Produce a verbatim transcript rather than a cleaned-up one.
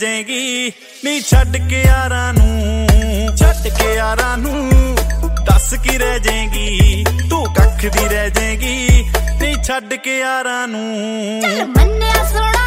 ਜਾਏਗੀ ਨੀ ਛੱਡ ਕੇ ਯਾਰਾਂ ਨੂੰ, ਛੱਡ ਕੇ ਯਾਰਾਂ ਨੂੰ ਦੱਸ ਕੀ ਰਹਿ ਜਾਏਗੀ, ਤੂੰ ਕੱਖ ਦੀ ਰਹਿ ਜਾਏਗੀ ਨੀ ਛੱਡ ਕੇ ਯਾਰਾਂ ਨੂੰ। ਚੱਲ ਮੰਨਿਆ ਸੋਹਣਾ